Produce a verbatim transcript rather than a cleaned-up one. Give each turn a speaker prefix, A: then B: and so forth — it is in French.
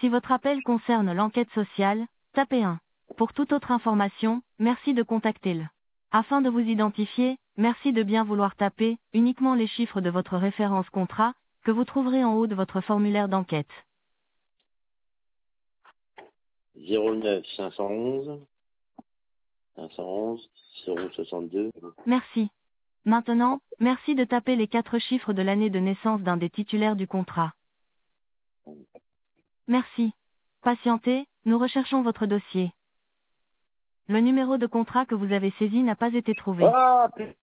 A: Si votre appel concerne l'enquête sociale, tapez un. Pour toute autre information, merci de contacter le. Afin de vous identifier, merci de bien vouloir taper uniquement les chiffres de votre référence contrat, que vous trouverez en haut de votre formulaire d'enquête.
B: zéro neuf cinq cent onze cinq cent onze zéro soixante-deux.
A: Merci. Maintenant, merci de taper les quatre chiffres de l'année de naissance d'un des titulaires du contrat. Merci. Patientez, nous recherchons votre dossier. Le numéro de contrat que vous avez saisi n'a pas été trouvé.
B: Ah, putain.